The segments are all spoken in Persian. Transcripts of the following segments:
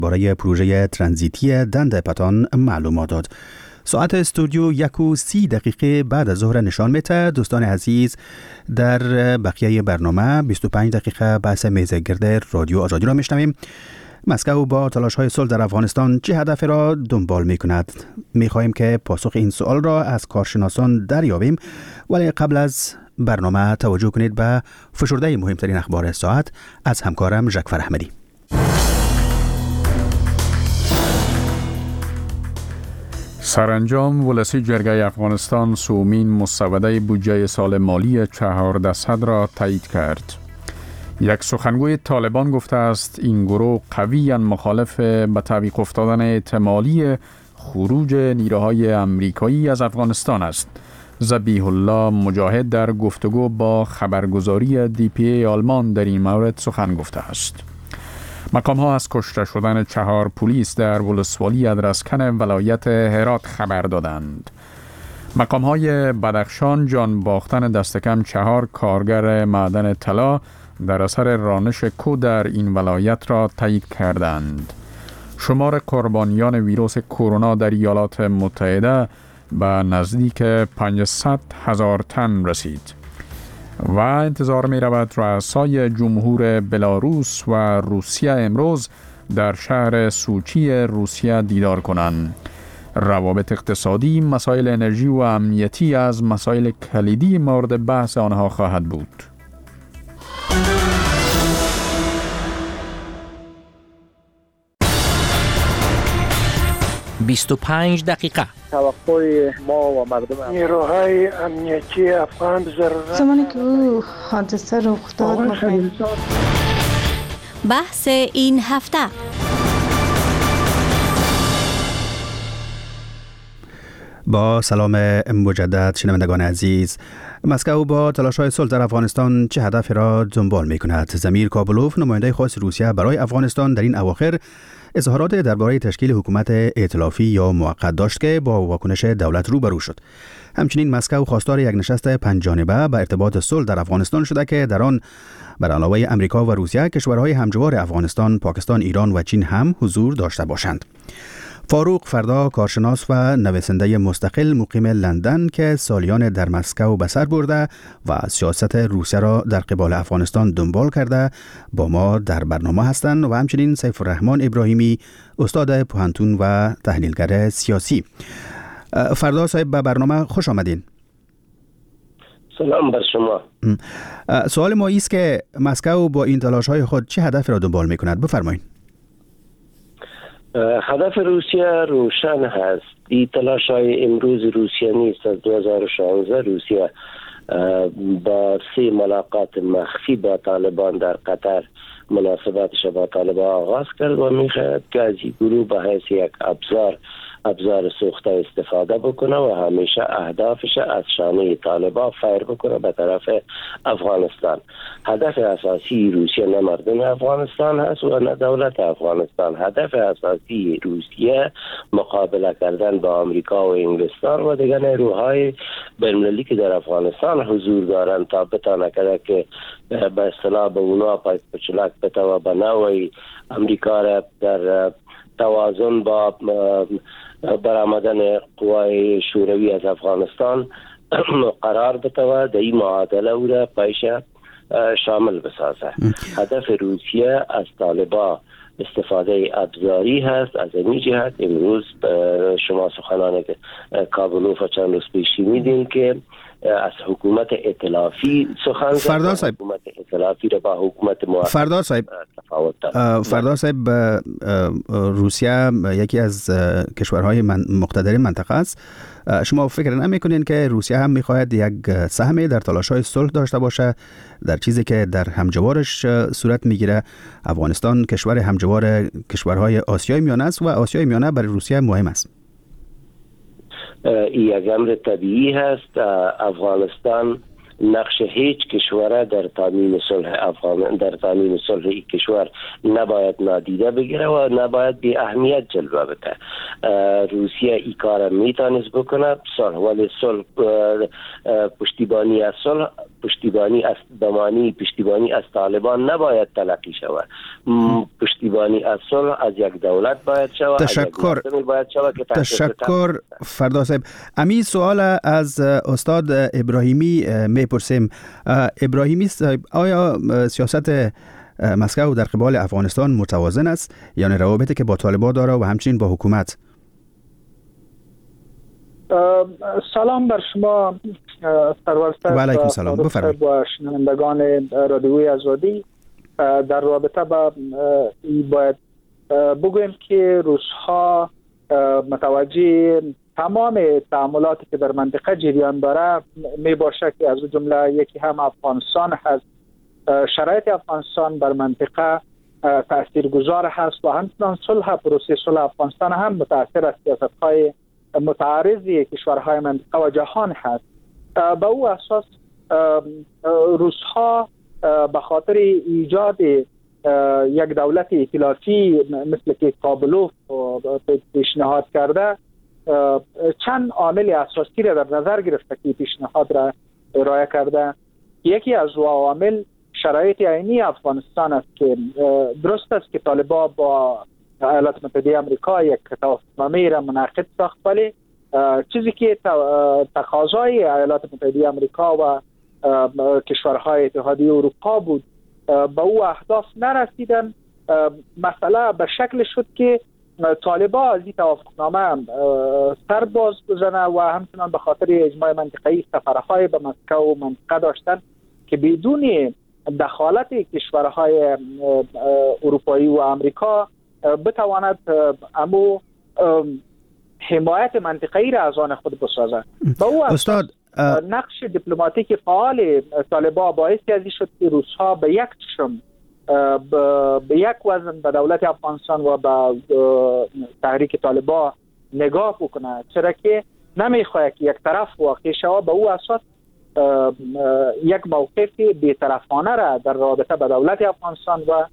برای پروژه ترانزیتی دند پتان معلومات داد. ساعت استودیو 1:30 بعد از ظهر نشان میده. دوستان عزیز، در بقیه برنامه 25 دقیقه بحث میز گرد رادیو آزادی را میشنویم. مسکو با تلاش‌های صلح در افغانستان چه هدفی را دنبال می‌کند؟ می‌خواهیم که پاسخ این سوال را از کارشناسان دریابیم، ولی قبل از برنامه توجه کنید به فشرده مهمترین اخبار ساعت از همکارم ژکفر احمدی. سرانجام ولسی جرگه افغانستان سومین مسوده بودجه سال مالی 1400 را تایید کرد. یک سخنگوی طالبان گفته است این گروه قویاً مخالف به تعویق افتادن احتمالی خروج نیروهای آمریکایی از افغانستان است. ذبیح الله مجاهد در گفتگو با خبرگزاری DPA آلمان در این مورد سخن گفته است. مقام ها از کشته شدن 4 پلیس در ولسوالی ادرسکن ولایت هرات خبر دادند. مقام های بدخشان جان باختن دست کم 4 کارگر معدن طلا در اثر رانش کو در این ولایت را تایید کردند. شمار قربانیان ویروس کرونا در ایالات متحده به نزدیک 500,000 تن رسید و انتظار می رود رؤسای جمهور بلاروس و روسیه امروز در شهر سوچی روسیه دیدار کنند. روابط اقتصادی، مسائل انرژی و امنیتی از مسائل کلیدی مورد بحث آنها خواهد بود. بیست و 5 توقع ما و مردم نیروهای امنیتی افغان ضرورت زمانی که او حادثه رخ داد بحث این هفته. با سلام مجدد شنوندگان عزیز، مسکو با تلاش‌های صلح در افغانستان چه هدفی را دنبال می‌کند؟ زمیر کابلوف، نماینده خاص روسیه برای افغانستان، در این اواخر اظهارات درباره تشکیل حکومت ائتلافی یا موقت داشت که با واکنش دولت روبرو شد. همچنین مسکو خواستار یک نشست 5 جانبه به ارتباط صلح در افغانستان شده که در آن بر علاوه امریکا و روسیه کشورهای همجوار افغانستان، پاکستان، ایران و چین هم حضور داشته باشند. فاروق فردا، کارشناس و نویسنده مستقل مقیم لندن که سالیان در مسکو به سر برده و سیاست روسیه را در قبال افغانستان دنبال کرده، با ما در برنامه هستند و همچنین سیف الرحمن ابراهیمی، استاد پوهنتون و تحلیلگر سیاسی. فردا صاحب، به برنامه خوش آمدین. سلام بر شما. سوال ما است که مسکو با این تلاش‌های خود چه هدفی را دنبال می‌کند؟ بفرمایید. هدف روسیه روشن هست. این تلاش‌های امروز روسیه نیست. از 2016 روسیه با 3 ملاقات مخفی با طالبان در قطر مناسباتش با طالبان آغاز کرد و میخواهد که از این گروه به حیث یک ابزار سوخته استفاده بکنه و همیشه اهدافش از شانه طالبان فیر بکنه به طرف افغانستان. هدف اساسی روسیه نه مردم افغانستان هست و نه دولت افغانستان. هدف اساسی روسیه مقابله کردن با آمریکا و انگلستان و دیگر نیروهای بین‌المللی که در افغانستان حضور دارند تا بتانه کرده که به اصطلاح به اونا پایت پچلک بتوه به نوعی امریکا را در توازن با برآمدن قوای شوروی از افغانستان قرار بتوه، در این معادله او را پیش شامل بسازه. هدف روسیه از طالبان استفاده ابزاری هست. از این جهت امروز شما سخنان کابلوف چند روز پیش میدین که از حکومت ائتلافی سخن زد. حکومت ائتلافی را با حکومت موقت فردا صاحب، روسیه یکی از کشورهای مقتدر منطقه است. شما فکر نمی‌کنین که روسیه هم می‌خواهد یک سهمی در تلاش‌های صلح داشته باشه در چیزی که در همجوارش صورت می‌گیره؟ افغانستان کشور همجوار کشورهای آسیای میانه است و آسیای میانه برای روسیه مهم است. این یک امر طبیعی هست. افغانستان نقش هیچ کشور در تامین صلح این کشور نباید نادیده بگیره و نباید بی اهمیت جلوه بده. روسیه این کار میتونست بکنه، ولی صلح، پشتیبانی از صلح پشتیبانی از بمانی پشتیبانی از طالبان نباید تلقی شود. پشتیبانی از صلح از یک دولت باید شود. تشکر فردا صاحب. امی سوال از استاد ابراهیمی میپرسیم. ابراهیمی صاحب، آیا سیاست مسکو در قبال افغانستان متوازن است، یعنی روابطی که با طالبان داره و همچنین با حکومت؟ سلام بر شما سرور صاحب. و علیکم سلام. بفرمایید. و شنوندگان رادیوی آزادی. در رابطه با باید بگویم که روس‌ها متوجه تمام تعاملاتی که در منطقه جریان داره می باشه که از جمله یکی هم افغانستان هست. شرایط افغانستان بر منطقه تاثیرگذار هست و همچنان پروسه صلح افغانستان هم متاثر از سیاست‌های متعارضی کشورهای منطقه و جهان هست. به او اساس روس‌ها به خاطر ایجاد یک دولت ائتلافی مثل که کابلوف پیشنهاد کرده چند عامل اساسی را در نظر گرفته که پیشنهاد را ارائه کرده. یکی از عوامل شرایط عینی افغانستان است که درست است که طالبان با ایالات متحده آمریکا یک توافقنامه را منعقد ساخت، ولی چیزی که تقاضای ایالات متحده آمریکا و کشورهای اتحادیه اروپا بود به او اهداف نرسیدن. مسئله به شکل شد که طالبان از این توافقنامه سر باز بزنه و همچنان به خاطر اجماع منطقه‌ای سفرهای به مسکو و منطقه داشتن که بدون دخالت کشورهای اروپایی و آمریکا بتواند امو حمایت منطقه‌ای را از آن خود بسازد. با او استاد نقش دیپلماتیک فعال طالبان باعثی از این شد که روس‌ها به یک چشم به یک وزن به دولت افغانستان و به تحریک طالبان نگاه بکنه، چرا که نمیخواد که یک طرف واقع شود. به او اساس یک موقف بی‌طرفانه را در رابطه با دولت افغانستان و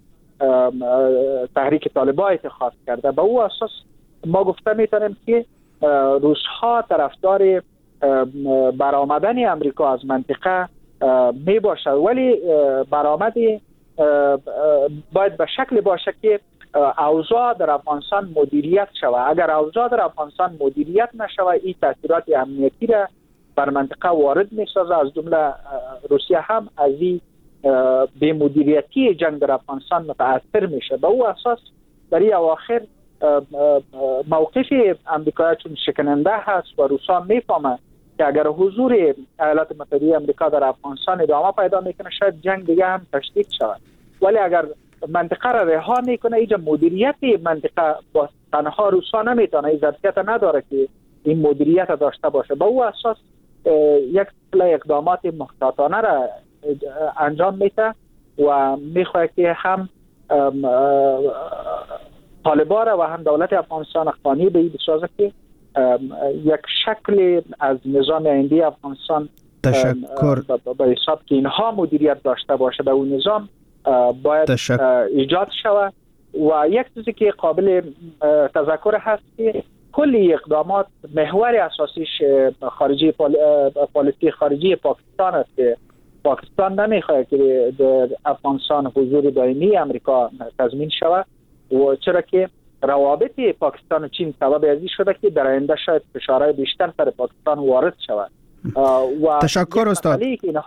تحریک طالبان اتخاذ کرده. به او اساس ما گفته میتونیم که روس‌ها طرفدار برآمدن امریکا از منطقه می باشد، ولی برآمد باید به شکل باشه که اوضاع در افغانستان مدیریت شود. اگر اوضاع در افغانستان مدیریت نشود، این تاثیرات امنیتی را بر منطقه وارد می‌سازد. از جمله روسیه هم از این به مدیریتی جنگ در افغانستان متاثر میشه. به او اساس در این اواخر موقف امریکا چون شکننده هست و روس‌ها میفهمند که اگر حضور ایالات متحده آمریکا در افغانستان ادامه پیدا میکنه شاید جنگ دیگه هم تشدید شود، ولی اگر منطقه را رها میکنه اینجا مدیریت منطقه با تنها روس‌ها نمیتونه، این ظرفیت نداره که این مدیریت داشته باشه. با او اساس یک سلسله اقدامات محتاطانه را انجام میده و میخواد که هم طالبان و هم دولت افغانستان قانع به این بسازه که یک شکل از نظام آینده افغانستان تشکر به حساب که اینها مدیریت داشته باشه به اون نظام باید ایجاد شود. و یک چیزی که قابل تذکر هست که کلی اقدامات محور اساسیش خارجی پالیسی خارجی پاکستان است که پاکستان نمیخواد که در افغانستان حضور دائمی امریکا تضمین شود و چرا که روابط پاکستان و چین سبب ازی شده که در آینده شاید فشارهای بیشتر سر پاکستان وارد شود. و تشکر استاد.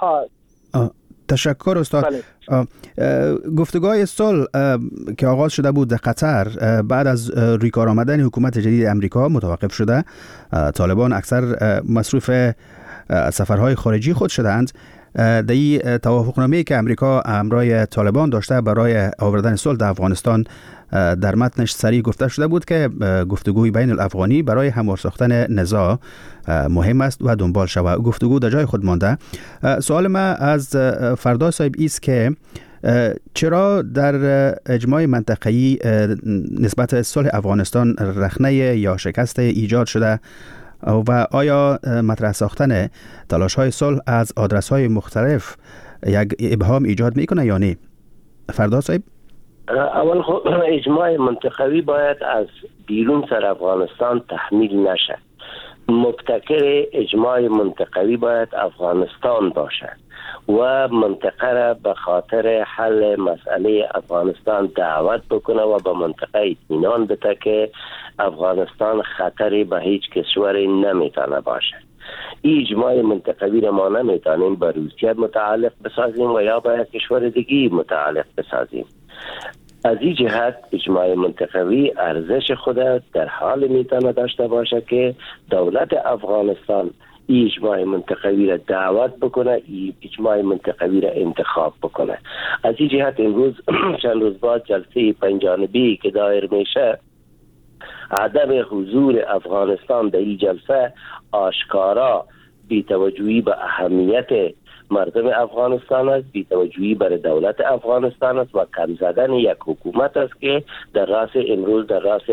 تشکر استاد. گفتگوهای صلح که آغاز شده بود در قطر بعد از رویکار آمدن حکومت جدید امریکا متوقف شده. طالبان اکثر مصروف سفرهای خارجی خود شدند. در این توافقنامه‌ای که امریکا همراه طالبان داشته برای آوردن صلح در افغانستان در متنش صریح گفته شده بود که گفتگوی بین الافغانی برای هموار ساختن نزاع مهم است و دنبال شود. گفتگو در جای خود مانده. سوال من از فردا صاحب است که چرا در اجماع منطقه‌ای نسبت صلح افغانستان رخنه یا شکست ایجاد شده و آیا مطرح ساختن تلاش‌های صلح از آدرس‌های مختلف یک ابهام ایجاد میکنه یا نه؟ فردا صاحب. اول اجماع منطقوی باید از بیرون سر افغانستان تحمیل نشه. مبتکر اجماع منطقوی باید افغانستان باشد و منطقه را به خاطر حل مسئله افغانستان دعوت بکنه و به منطقه اطمینان بده که افغانستان خطری به هیچ کشوری نمیتونه باشه. این اجماع منطقوی را ما نمیتونیم به روسیه متعلق بسازیم و یا به کشور دیگی متعلق بسازیم. از این جهت اجماع منطقوی ارزش خود در حال میتونه داشته باشه که دولت افغانستان اجماع منطقوی را دعوت بکنه، اجماع منطقوی را انتخاب بکنه. از این جهت امروز چند روز بعد جلسه پنجانبی که دایر میشه، عدم حضور افغانستان در این جلسه آشکارا بی‌توجهی به اهمیت مردم افغانستان است، بی‌توجهی برای دولت افغانستان است و کم زدن یک حکومت است که در راس امروز در راس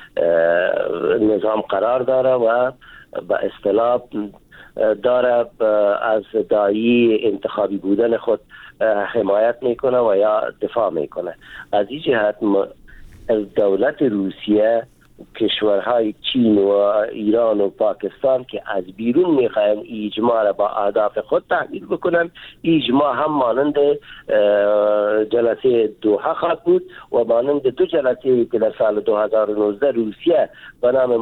نظام قرار داره و به اصطلاح داره از داعی انتخابی بودن خود حمایت میکنه و یا دفاع میکنه. از این جهت دولت روسیه، کشورهای چین و ایران و پاکستان که از بیرون میخواین اجماع را با اهداف خود تحمیل بکنن، اجماع هم مانند جلسه دوحه خواهد بود و مانند دو جلسه که در سال 2019 روسیه به نام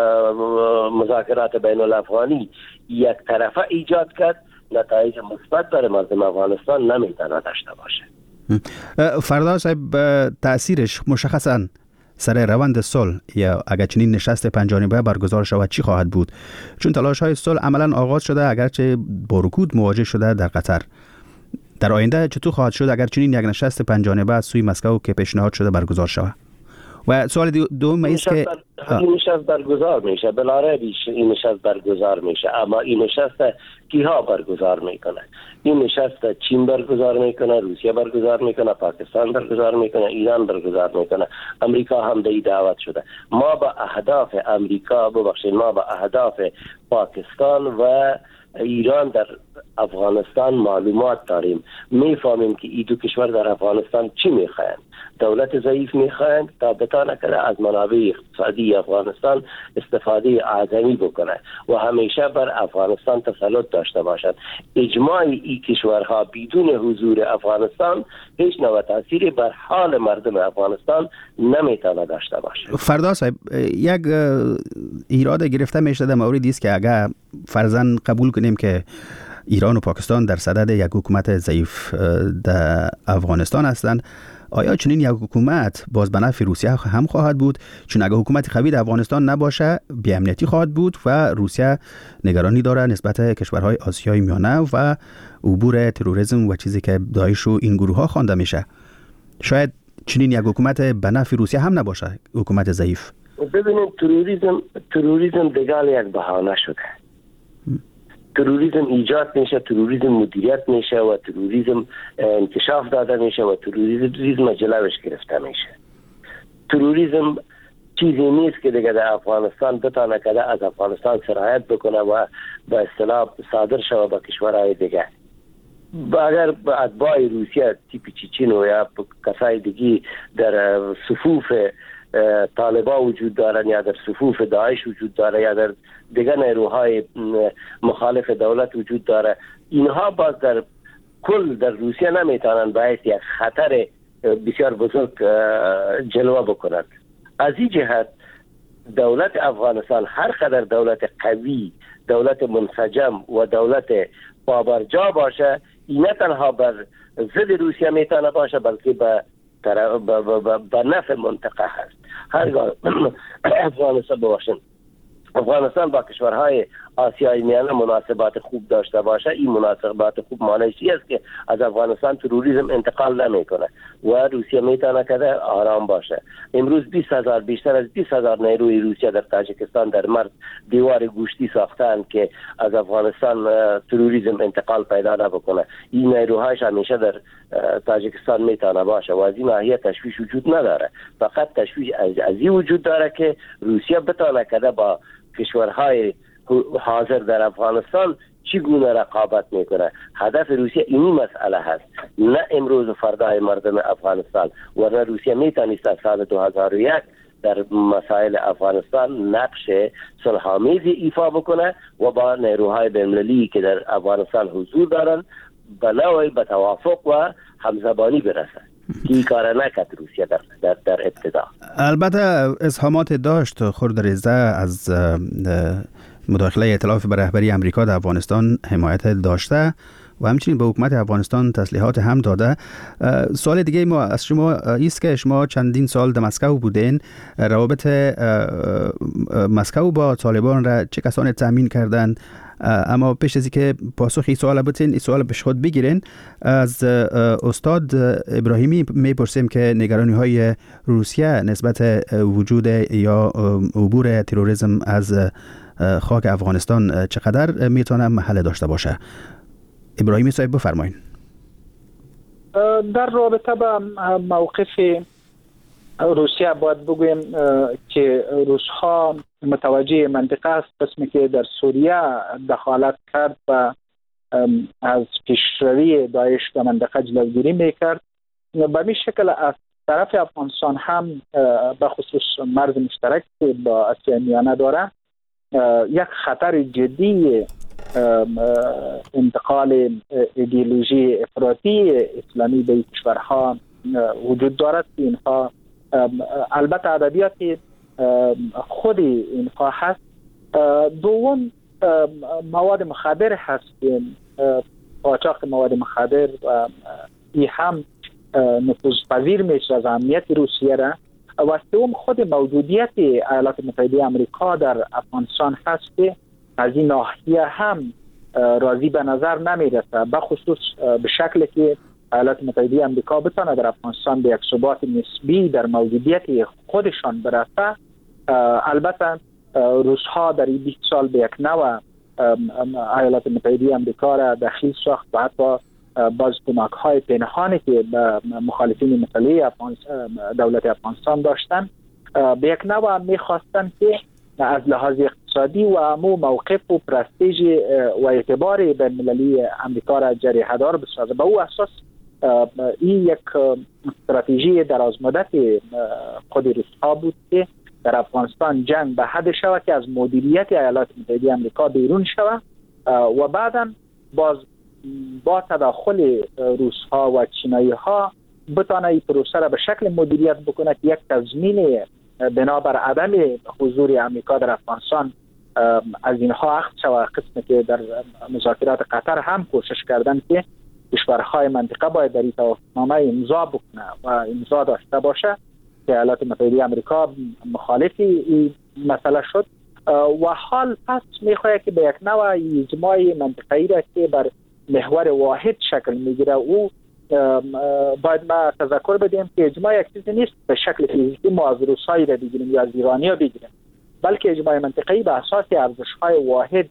مذاکرات بین الافغانی یک طرفه ایجاد کرد، نتایج مثبت برای مردم افغانستان نمیتونه داشته باشه. فردا صاحب تأثیرش مشخصاً سر روند صلح یا اگر چنین نشست پنجانبه برگزار شود چی خواهد بود؟ چون تلاش های صلح عملا آغاز شده اگرچه با رکود مواجه شده در قطر. در آینده چطور خواهد شد اگر چنین یک نشست پنجانبه از سوی مسکو که پیشنهاد شده برگزار شود؟ و سوال دوم است که این نشست برگزار میشه، بلاره این نشست برگزار میشه، اما این نشست کیها برگزار میکنه؟ این نشست چین برگزار میکنه، روسیه برگزار میکنه، پاکستان برگزار میکنه، ایران برگزار میکنه، امریکا هم در دعوت شده. ما با اهداف امریکا ما با اهداف پاکستان و ایران در افغانستان معلومات داریم، میفهمیم که این دو کشور در افغانستان چی میخواهند. دولت ضعیف میخواهند تا بتانه کنه از منابع اقتصادی افغانستان استفاده اعظمی بکنه و همیشه بر افغانستان تسلط داشته باشد. اجماع این کشورها بدون حضور افغانستان هیچ نوع تأثیری بر حال مردم افغانستان نمیتونه داشته باشه. فردا صاحب یک ایراد گرفته میشه در موردی است که اگر فرضاً قبول کنیم که ایران و پاکستان در صدد یک حکومت ضعیف در افغانستان هستند، آیا چنین یک حکومت باز به نفع روسیه هم خواهد بود؟ چون اگر حکومت قوی در افغانستان نباشه بی‌امنیتی خواهد بود و روسیه نگرانی داره نسبت کشورهای آسیای میانه و عبور تروریسم و چیزی که داعش و این گروه ها خوانده میشه. شاید چنین یک حکومت به نفع روسیه هم نباشه، حکومت ضعیف. ببینید تروریسم دیگر یک بهانه شده. تروریسم ایجاد میشه، تروریسم مدیریت میشه و تروریسم انکشاف داده میشه و تروریسم جلوش گرفته میشه. تروریسم چیزی نیست که دیگه در افغانستان بتانه که از افغانستان سرایت بکنه و به اصطلاح صادر شود به کشورهای دیگه. اگر به اتباع روسیه تیپ چیچین و یا کسای دیگی در صفوف طالبان وجود دارن یا در صفوف داعش وجود داره یا در دیگر نیروهای مخالف دولت وجود داره، اینها باز در کل در روسیه نمیتونن باعث یک خطر بسیار بزرگ جلوه بکنند. از این جهت دولت افغانستان هر قدر دولت قوی، دولت منسجم و دولت پابرجا باشه، این نه تنها بر ضد روسیه میتونه باشه بلکه به نفع منطقه هست. هرگاه افغانستان با کشورهای آسیای میانه مناسبات خوب داشته باشه، این مناسبات خوب معنیش است که از افغانستان تروریسم انتقال نمیکنه و روسیه میتونه که آرام باشه. امروز بیشتر از 20,000 نیروی روسیه در تاجیکستان در مرز دیوار گوشتی ساختند که از افغانستان تروریسم انتقال پیدا نکنه. این نیروهاش همیشه در تاجیکستان میتونه باشه و از این ناحیه تشویش وجود نداره. فقط تشویش از این وجود داره که روسیه بتونه که با کشورهای حاضر در افغانستان چگونه رقابت میکنه. هدف روسیه این مسئله هست، نه امروز و فردای مردم افغانستان. ورنه روسیه میتونست از سال 2001 در مسائل افغانستان نقش صلح‌آمیزی ایفا بکنه و با نیروهای بین‌المللی که در افغانستان حضور دارند به نوعی به توافق و همزبانی برسه. این کار نکرد روسیه در ابتدا. البته ازهامات داشت خورد ریزه از مداخله ائتلاف به رهبری امریکا در افغانستان حمایت داشته و همچنین به حکومت افغانستان تسلیحات هم داده. سوال دیگه ما از شما است که شما چندین سال در مسکو بودین، روابط مسکو با طالبان را چه کسانی تامین کردند؟ اما پیش از اینکه پاسخ این سوال بتین، این سوال پیش خود بگیرین، از استاد ابراهیمی میپرسیم که نگرانی های روسیه نسبت وجود یا عبور تروریسم از خاک افغانستان چقدر میتونه محل داشته باشه؟ ابراهیمی صاحب بفرمایید. در رابطه با موقف روسیه باید بگویم که روس‌ها متوجه منطقه است، قسمی که در سوریه دخالت کرد و از پیشروی داعش در منطقه جلوگیری میکرد. به این شکل از طرف افغانستان هم به خصوص مرز مشترک که با آسیا میانه داره یک خطر جدی انتقال ایدئولوژی افراطی اسلامی به کشورها وجود دارد. اینها البته ادبیات خود اینها هست. دوم مواد مخدر هست، قاچاق مواد مخدر و این هم نفوذپذیر میشه از امنیت روسیه را. و سوم خود موجودیت ایالات متحده آمریکا در افغانستان هست که از این ناحیه هم راضی به نظر نمیرسه، به خصوص به شکلی که ایالات متحده آمریکا بتونه در افغانستان به یک ثبات نسبی در موجودیت خودشان برسه. البته روس‌ها در این 20 سال به یک نوع ایالات متحده آمریکا را دخیل ساخت و حتی باز کمک‌های پنهانی که به مخالفین مسئله دولت افغانستان داشتن به یک نوع می‌خواستن که از لحاظ اقتصادی و امو موقف و پرستیژ و اعتبار بین‌المللی آمریکا را جریحه‌دار بسازه. به او اساس این یک استراتژی درازمدت خود روس‌ها بود که در افغانستان جنگ به حد شود که از مدیریت ایالات متحده آمریکا بیرون شود و بعداً باز با تداخل روس‌ها و چینایی‌ها بتونه این پروسه را به شکل مدیریت بکنه که یک تضمین بنابر عدم حضور امریکا در افغانستان از اینها اخذ شود. قسمی که در مذاکرات قطر هم کوشش کردن که کشورهای منطقه باید در این توافقنامه امضا بکنه و امضا داشته باشه که ایالات متحده آمریکا مخالف این مسئله شد و حال پس میخواهد که به یک نوع اجماع منطقه‌ای را که بر محور واحد شکل میگیره او باید ما تذکر بدیم که اجماع یک چیزی نیست به شکل فیزیکی ما از روسایی را بگیریم یا از ایرانی ها بگیریم، بلکه اجماع منطقه‌ای به اساس ارزش‌های واحد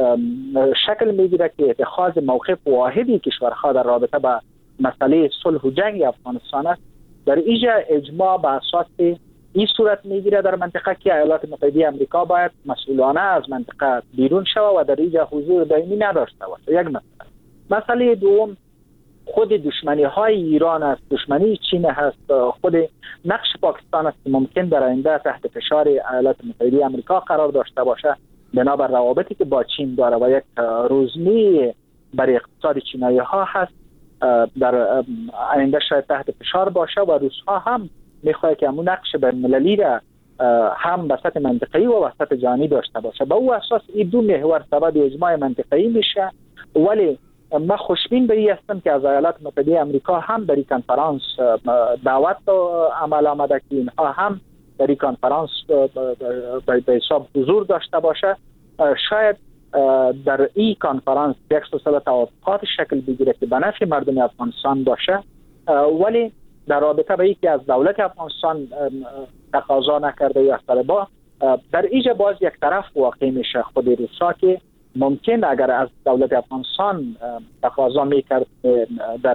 شکل میگیره که اتخاذ موقف واحدی کشورها در رابطه با مسئله صلح و جنگ افغانستان است. در اینجا اجماع به اساس این صورت میگیره در منطقه که ایالات متحده آمریکا باید مسئولانه از منطقه بیرون شود و در اینجا حضور دائمی نداشته باشه. یک مسئله دوم خود دشمنی های ایران است، دشمنی چین هست، خود نقش پاکستان است که ممکن در آینده تحت فشار ایالات متحده آمریکا قرار داشته باشه بنابر روابطی که با چین داره و یک روزنی برای اقتصاد چینایی ها هست در آینده شاید تحت فشار باشه و روس‌ها هم میخواد که همون نقش بین‌المللی را هم به سطح منطقه‌ای و به سطح جهانی داشته باشه. به او اساس این دو محور سبب اجماع منطقه‌ای میشه، ولی من خوشبین به این هستم که از ایالات متحده آمریکا هم در این کنفرانس دعوت عمل آمده که اینها هم در این کنفرانس به حساب حضور داشته باشه. شاید در این کنفرانس یک سلسله توافقات شکل بگیره که به نفع مردم افغانستان باشه، ولی در رابطه به اینکه از دولت افغانستان تقاضا نکرده یا طالبان در اینجا باز یک طرف واقع میشه خود روسا که ممکن اگر از دولت افغانستان تقاضا میکرد در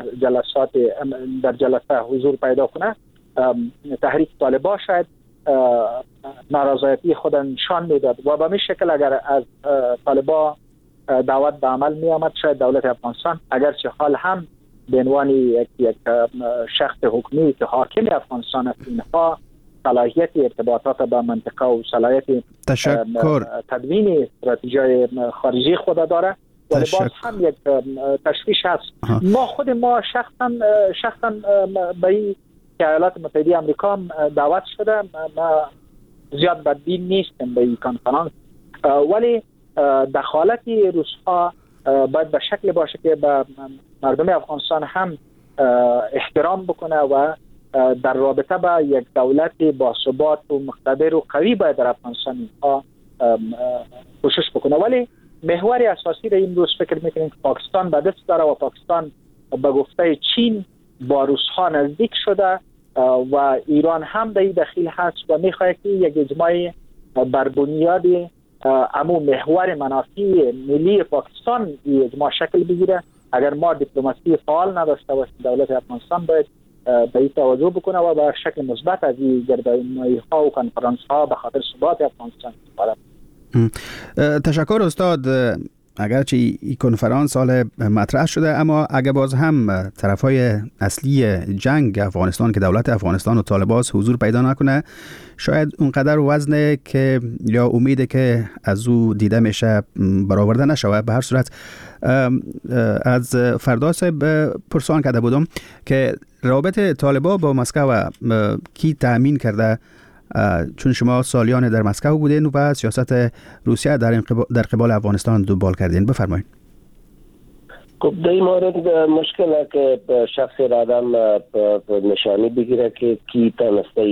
جلسه حضور پیدا کنه، تحریک طالبان شاید نارضایتی خود نشان میداد و به این شکل اگر از طالبان دعوت به عمل می آمد شاید دولت افغانستان اگرچه حال هم به عنوان یک شخص حکومی که حاکم افغانستان است اینها صلاحیت ارتباطات با منطقه و صلاحیت تدوین استراتژی خارجی خود داره، ولی باز هم یک تشویش هست. ما شخصا به ایالات متحده آمریکا دعوت شده، ما زیاد بدبین نیستم به این کنفرانس، ولی دخالت روس‌ها باید به شکل باشه که به مردم افغانستان هم احترام بکنه و در رابطه با یک دولت باثبات و مقتدر و قوی باید در افغانستان کوشش بکنه. ولی محور اساسی در این روز فکر میکنیم که پاکستان به دست داره و پاکستان به گفته چین با روس‌ها نزدیک شده و ایران هم در این دخیل هست و میخواد که یک اجماع بر بنیاد امو محور منافع ملی پاکستان این اجماع شکل بگیره. اگر ما دیپلماسی فعال نداشته باشیم، دولت افغانستان باید به این توجه بکنه و به شکل مثبت از این گردنمایی‌ها و کنفرانس‌ها به خاطر ثبات افغانستان استفاده. تشکر استاد. اگرچه این کنفرانس حال مطرح شده، اما اگر باز هم طرفای اصلی جنگ افغانستان که دولت افغانستان و طالبان حضور پیدا نکنه، شاید اونقدر وزنه که یا امیده که از او دیده میشه برآورده نشوه. به هر صورت از فردا صاحب پرسان کرده بودم که رابط طالبان با مسکو کی تأمین کرده، چون شما سالیان در مسکو بودین و سیاست روسیه در قبال افغانستان دنبال کردین. بفرمایید. خب در این مورد مشکله که شخص آدم نشانی بگیره که کی تنسته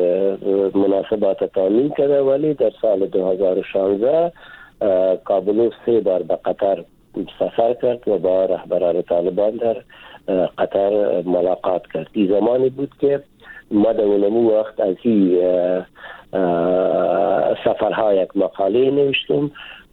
مناسبات تامین کرده، ولی در سال 2016 کابلوف 3 بار به قطر سفر کرد و با رهبران طالبان در قطر ملاقات کرد. این زمانی بود که ما در اونمو وقت از این سفرها یک مقاله نوشتم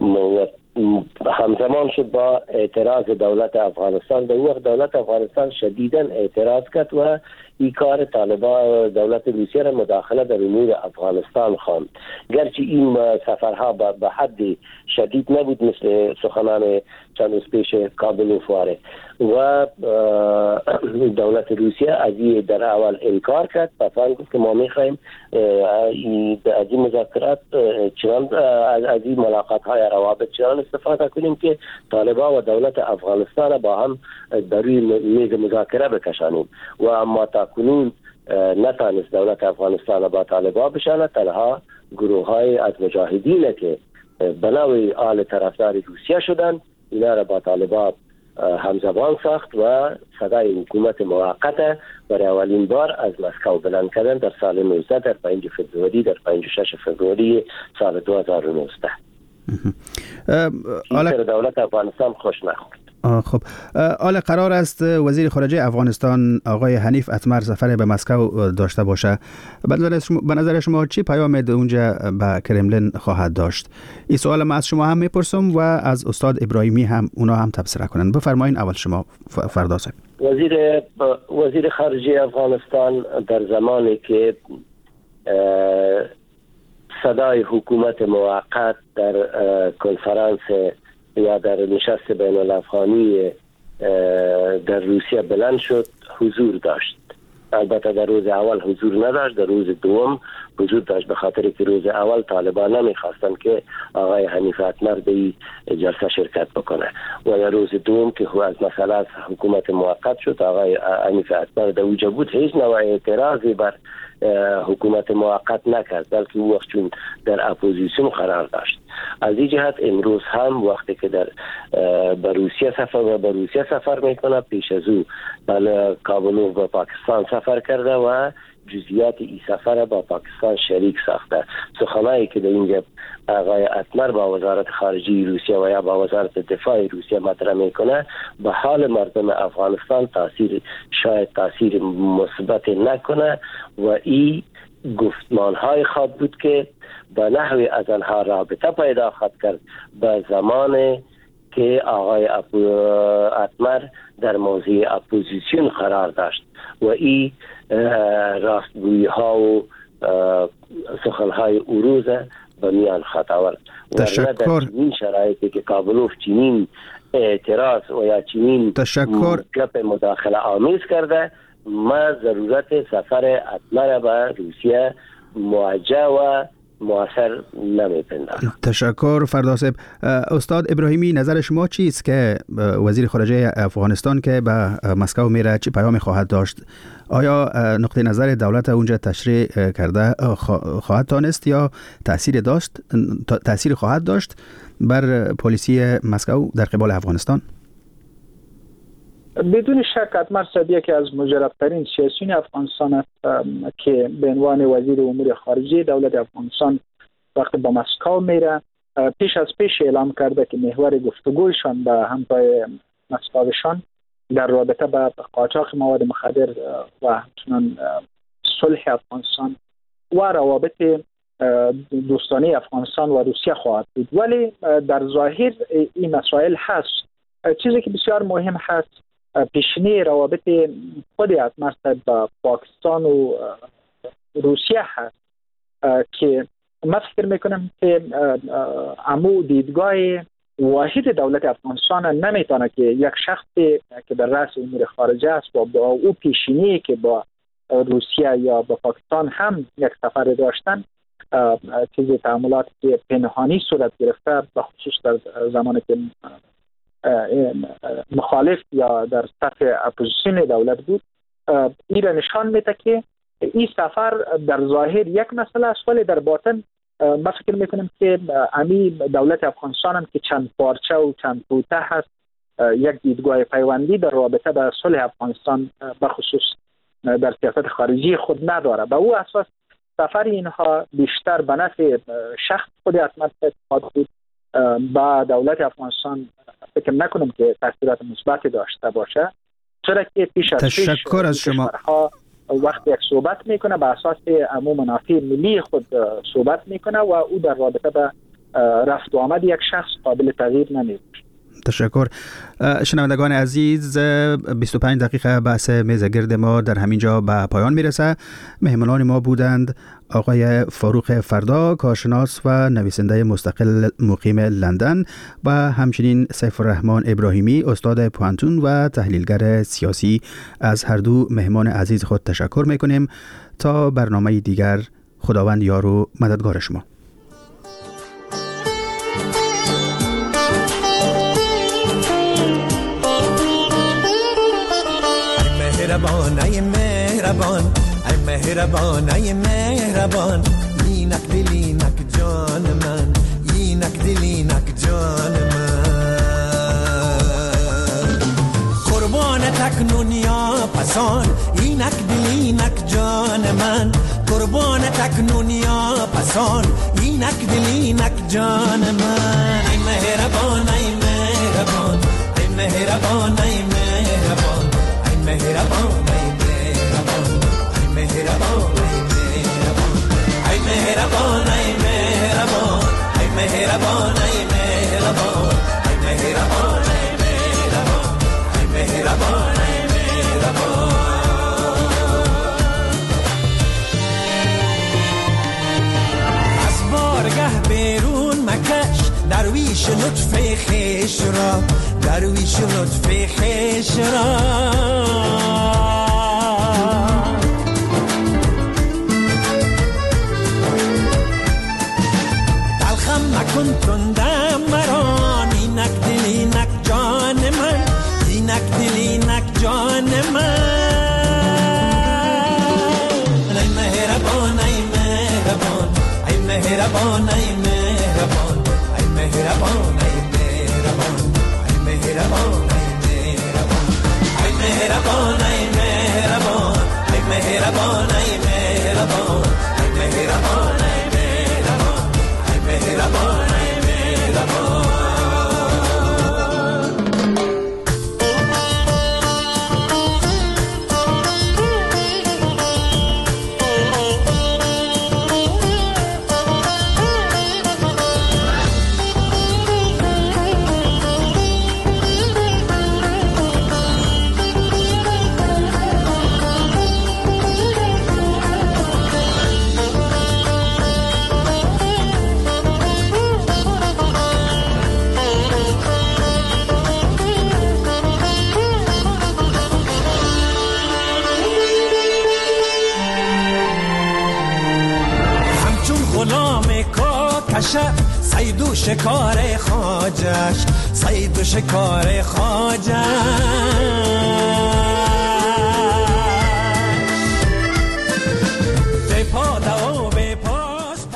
همزمان شد با اعتراض دولت افغانستان. در وقت دولت افغانستان شدیداً اعتراض کرد و این کار طالبان دولت روسیه را مداخله در امور افغانستان خواند. گرچه این سفرها به حد شدید نبود مثل سخنان چند روز پیش کابلوف واره و دولت روسیه از این در اول انکار کرد. پس گفت که ما میخوایم از این مذاکرات چنان از این ملاقات های روابط چنان استفاده کنیم که طالبان و دولت افغانستان با هم در روی میز مذاکره بکشانیم و اما تا کنون نتانست دولت افغانستان با طالبان بشانه. تنها گروه های از مجاهدین که بناوی آل طرفدار روسیه شدن اینا را با طالبان همزبان ساخت و صدای حکومت موقته برای اولین بار از مسکو بلند کردن در سال 19 در 5 فوریه در 5-6 فوریه سال 2019. این دولت افغانستان خوش نخورد. خب حالا قرار است وزیر خارجه افغانستان آقای حنیف اتمر سفر به مسکو داشته باشه. به نظر شما چی پیام اونجا به کرملین خواهد داشت؟ این سوال من از شما هم میپرسم و از استاد ابراهیمی هم اونا هم تبصره کنن. بفرمایید اول شما فردا صاحب. وزیر خارجه افغانستان در زمانی که صدای حکومت موقت در کنفرانس یا در نشست بین الافغانی در روسیه بلند شد حضور داشت. البته در روز اول حضور نداشت، در روز دوم حضور داشت، به خاطر که روز اول طالبان نمیخواستن که آقای حنیف اتمر به این جلسه شرکت بکنه و در روز دوم که از مسئله حکومت موقت شد آقای حنیف اتمر در اوجه بود هیچ نوع اعتراضی بر حکومت موقت نکرد، بلکه او وقت چون در اپوزیسیون قرار داشت. از این جهت امروز هم وقتی که در به روسیه سفر میکنه، پیش از او کابلوف به پاکستان سفر کرده و جزئیات این سفر با پاکستان شریک ساخته. سخنایی که در اینجا آقای اتمر با وزارت خارجه روسیه و یا با وزارت دفاع روسیه مطرح میکنه به حال مردم افغانستان شاید تاثیر مثبت نکنه و این گفتمانهای خواب بود که به نحوی از آنها رابطه پیدا خواهد کرد به زمان که آقای اتمر در موضع اپوزیسیون قرار داشت و این راستگویی ها و سخنهای اوروز به میان خواهد آورد. تشکر. در چنین شرایطی که کابلوف چنین اعتراض و یا چنین گپ مداخله آمیز کرده، ما ضرورت سفر اتمر به روسیه موجه و مؤثر نمی‌پندارم. تشکر فردا صاحب. استاد ابراهیمی، نظر شما چیست که وزیر خارجه افغانستان که به مسکو میره چه پیامی خواهد داشت؟ آیا نقطه نظر دولت اونجا تشریح کرده خواهد تانست یا تأثیر خواهد داشت بر پلیسی مسکو در قبال افغانستان؟ بدون شک اتمر صاحب یکی از مجربترین سیاسیون افغانستان است که به عنوان وزیر امور خارجه دولت افغانستان وقتی به مسکو میره پیش از پیش اعلام کرده که محور گفتگویشان به همتای مسکویشان در رابطه با قاچاق مواد مخدر و همچنان صلح افغانستان و روابط دوستانه افغانستان و روسیه خواهد بود. ولی در ظاهر این مسائل هست. چیزی که بسیار مهم هست پیشینه روابط خود اتمرصد با پاکستان و روسیه هست که من فکر میکنم که امو دیدگاه واحد دولت افغانستان نمیتونه که یک شخصی که در رأس امور خارجه است و با او پیشینه که با روسیه یا با پاکستان هم یک سفر داشتن چیز تعاملات که پنهانی صورت گرفته به خصوص در زمانی که مخالف یا در صف اپوزیسیون دولت بود، این را نشان میده که این سفر در ظاهر یک مسئله است ولی در باطن من فکر میکنم که امی دولت افغانستان هم که چند پارچه و چند توته هست یک دیدگاه پیوندی در رابطه با صلح افغانستان بخصوص در سیاست خارجی خود نداره. به او اساس سفر اینها بیشتر به نفع شخص خود اتمرصد خواهد بود. با دولت افغانستان فکر نکنم که تاثیرات مثبتی داشته باشه، چرا که پیش از تشکر از شما. وقتی یک صحبت میکنه به اساس عموم منافع ملی خود صحبت میکنه و او در رابطه با رفت و آمد یک شخص قابل تغییر نمیشه. تشکر. شنوندگان عزیز، 25 دقیقه بحث میز گرد ما در همینجا به پایان میرسه. مهمانان ما بودند آقای فاروق فردا، کارشناس و نویسنده مستقل مقیم لندن و همچنین سیف الرحمن ابراهیمی، استاد پوانتون و تحلیلگر سیاسی. از هر دو مهمان عزیز خود تشکر میکنیم. تا برنامه دیگر، خداوند یار و مددگار شما. مهربان ای مهربان ای مهربان ای مهربان، اینک دلینک جان من، اینک دلینک جان من، قربان تکنون یا پسان، اینک دلینک جان من، قربان تکنون یا پسان، اینک دلینک جان من. ای مهربان ای مهربان ای مهربان ای مهربان، مهربان ای مهربان ای مهربان ای مهربان ای مهربان ای مهربان ای مهربان ای مهربان ای مهربان ای مهربان ای مهربان. از بارگه بیرون مکش درویش لطف خویش را، درویش لطف خویش را، تلخم نکن تندم مران، اینک دل اینک جان من، اینک دل اینک جان من. ای مهربان ای مهربان ای مهربان ای مهربان ای مهربان ای مهربان ای مهربان ای مهربان ای مهربان ای مهربان ای مهربان ای مهربان ای مهربان ای مهربان ای مهربان. غلام کاکشه صید و شکار خواجش صید و شکار خواجش